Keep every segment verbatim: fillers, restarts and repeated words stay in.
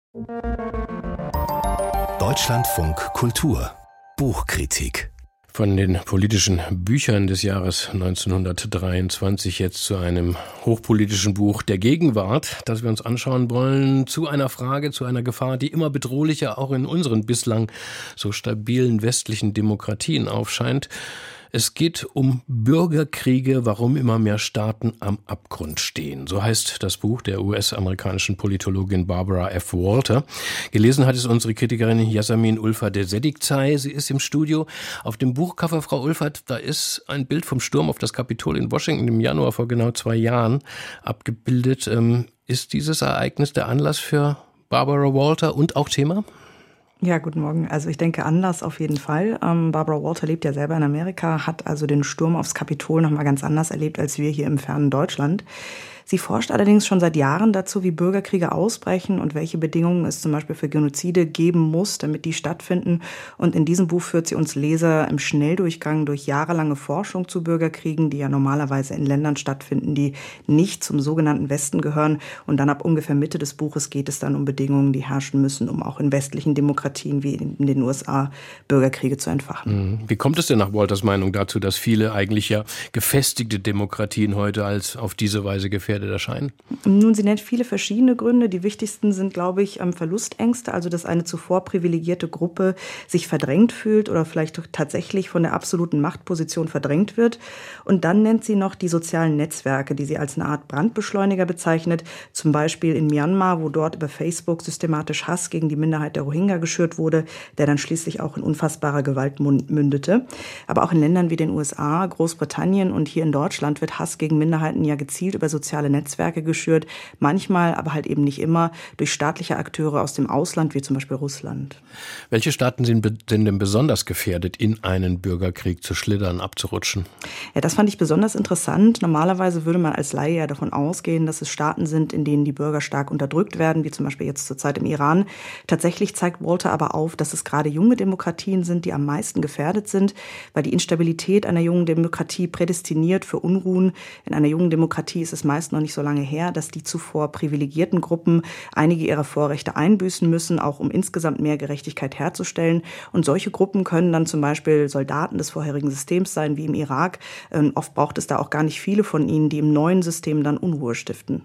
Deutschlandfunk Kultur Buchkritik. Von den politischen Büchern des Jahres neunzehnhundertdreiundzwanzig jetzt zu einem hochpolitischen Buch der Gegenwart, das wir uns anschauen wollen, zu einer Frage, zu einer Gefahr, die immer bedrohlicher auch in unseren bislang so stabilen westlichen Demokratien aufscheint. Es geht um Bürgerkriege, warum immer mehr Staaten am Abgrund stehen. So heißt das Buch der U S-amerikanischen Politologin Barbara F. Walter. Gelesen hat es unsere Kritikerin Yasamin Ulfat Sedikzai. Sie ist im Studio. Auf dem Buchcover, Frau Ulfat, da ist ein Bild vom Sturm auf das Kapitol in Washington im Januar vor genau zwei Jahren abgebildet. Ähm, ist dieses Ereignis der Anlass für Barbara Walter und auch Thema? Ja, guten Morgen. Also ich denke Anlass auf jeden Fall. Ähm, Barbara Walter lebt ja selber in Amerika, hat also den Sturm aufs Kapitol noch mal ganz anders erlebt als wir hier im fernen Deutschland. Sie forscht allerdings schon seit Jahren dazu, wie Bürgerkriege ausbrechen und welche Bedingungen es zum Beispiel für Genozide geben muss, damit die stattfinden. Und in diesem Buch führt sie uns Leser im Schnelldurchgang durch jahrelange Forschung zu Bürgerkriegen, die ja normalerweise in Ländern stattfinden, die nicht zum sogenannten Westen gehören. Und dann ab ungefähr Mitte des Buches geht es dann um Bedingungen, die herrschen müssen, um auch in westlichen Demokratien wie in den U S A Bürgerkriege zu entfachen. Wie kommt es denn nach Walters Meinung dazu, dass viele eigentlich ja gefestigte Demokratien heute als auf diese Weise gefährdet erscheinen? Nun, sie nennt viele verschiedene Gründe. Die wichtigsten sind, glaube ich, Verlustängste, also dass eine zuvor privilegierte Gruppe sich verdrängt fühlt oder vielleicht tatsächlich von der absoluten Machtposition verdrängt wird. Und dann nennt sie noch die sozialen Netzwerke, die sie als eine Art Brandbeschleuniger bezeichnet, zum Beispiel in Myanmar, wo dort über Facebook systematisch Hass gegen die Minderheit der Rohingya geschürt wurde, der dann schließlich auch in unfassbarer Gewalt mündete. Aber auch in Ländern wie den U S A, Großbritannien und hier in Deutschland wird Hass gegen Minderheiten ja gezielt über soziale Netzwerke geschürt, manchmal, aber halt eben nicht immer, durch staatliche Akteure aus dem Ausland, wie zum Beispiel Russland. Welche Staaten sind denn besonders gefährdet, in einen Bürgerkrieg zu schlittern, abzurutschen? Ja, das fand ich besonders interessant. Normalerweise würde man als Laie ja davon ausgehen, dass es Staaten sind, in denen die Bürger stark unterdrückt werden, wie zum Beispiel jetzt zurzeit im Iran. Tatsächlich zeigt Walter aber auf, dass es gerade junge Demokratien sind, die am meisten gefährdet sind, weil die Instabilität einer jungen Demokratie prädestiniert für Unruhen. In einer jungen Demokratie ist es meist noch nicht so lange her, dass die zuvor privilegierten Gruppen einige ihrer Vorrechte einbüßen müssen, auch um insgesamt mehr Gerechtigkeit herzustellen. Und solche Gruppen können dann zum Beispiel Soldaten des vorherigen Systems sein, wie im Irak. Ähm, oft braucht es da auch gar nicht viele von ihnen, die im neuen System dann Unruhe stiften.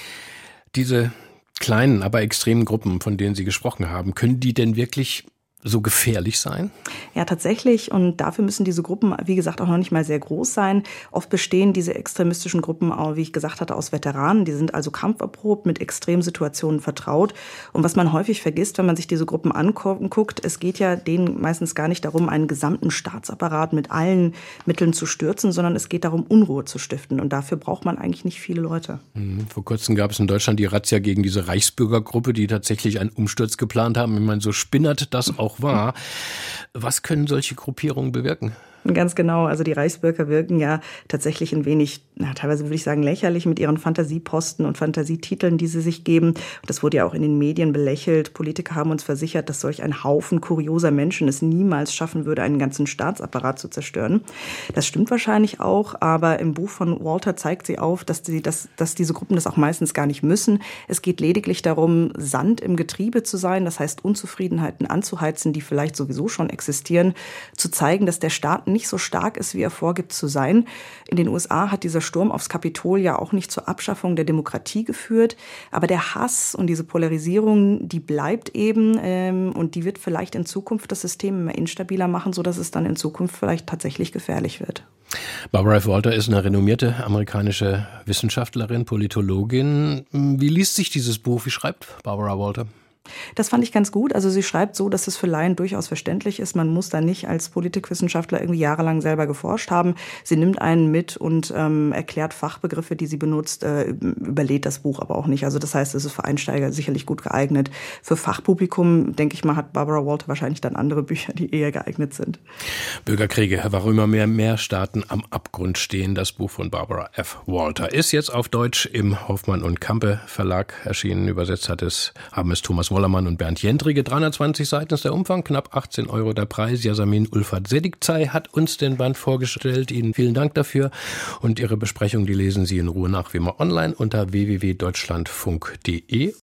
Diese kleinen, aber extremen Gruppen, von denen Sie gesprochen haben, können die denn wirklich so gefährlich sein? Ja, tatsächlich. Und dafür müssen diese Gruppen, wie gesagt, auch noch nicht mal sehr groß sein. Oft bestehen diese extremistischen Gruppen auch, wie ich gesagt hatte, aus Veteranen. Die sind also kampferprobt, mit Extremsituationen vertraut. Und was man häufig vergisst, wenn man sich diese Gruppen anguckt, es geht ja denen meistens gar nicht darum, einen gesamten Staatsapparat mit allen Mitteln zu stürzen, sondern es geht darum, Unruhe zu stiften. Und dafür braucht man eigentlich nicht viele Leute. Vor kurzem gab es in Deutschland die Razzia gegen diese Reichsbürgergruppe, die tatsächlich einen Umsturz geplant haben. Ich meine, so spinnert das auch war. Was können solche Gruppierungen bewirken? Ganz genau. Also die Reichsbürger wirken ja tatsächlich ein wenig, na, teilweise würde ich sagen, lächerlich mit ihren Fantasieposten und Fantasietiteln, die sie sich geben. Das wurde ja auch in den Medien belächelt. Politiker haben uns versichert, dass solch ein Haufen kurioser Menschen es niemals schaffen würde, einen ganzen Staatsapparat zu zerstören. Das stimmt wahrscheinlich auch, aber im Buch von Walter zeigt sie auf, dass, die, dass, dass diese Gruppen das auch meistens gar nicht müssen. Es geht lediglich darum, Sand im Getriebe zu sein, das heißt Unzufriedenheiten anzuheizen, die vielleicht sowieso schon existieren, zu zeigen, dass der Staat nicht so stark ist, wie er vorgibt zu sein. In den U S A hat dieser Sturm aufs Kapitol ja auch nicht zur Abschaffung der Demokratie geführt. Aber der Hass und diese Polarisierung, die bleibt eben ähm, und die wird vielleicht in Zukunft das System immer instabiler machen, sodass es dann in Zukunft vielleicht tatsächlich gefährlich wird. Barbara F. Walter ist eine renommierte amerikanische Wissenschaftlerin, Politologin. Wie liest sich dieses Buch? Wie schreibt Barbara Walter? Das fand ich ganz gut. Also sie schreibt so, dass es für Laien durchaus verständlich ist. Man muss da nicht als Politikwissenschaftler irgendwie jahrelang selber geforscht haben. Sie nimmt einen mit und ähm, erklärt Fachbegriffe, die sie benutzt, äh, überlädt das Buch aber auch nicht. Also das heißt, es ist für Einsteiger sicherlich gut geeignet. Für Fachpublikum, denke ich mal, hat Barbara Walter wahrscheinlich dann andere Bücher, die eher geeignet sind. Bürgerkriege, warum immer mehr, mehr Staaten am Abgrund stehen. Das Buch von Barbara F. Walter ist jetzt auf Deutsch im Hoffmann und Campe Verlag erschienen. Übersetzt hat es, haben es Thomas Wollermann und Bernd Jentrige. dreihundertzwanzig Seiten ist der Umfang, knapp achtzehn Euro der Preis. Yasamin Ulfat Sedikzai hat uns den Band vorgestellt. Ihnen vielen Dank dafür. Und Ihre Besprechung, die lesen Sie in Ruhe nach wie immer online unter w w w punkt deutschlandfunk punkt de.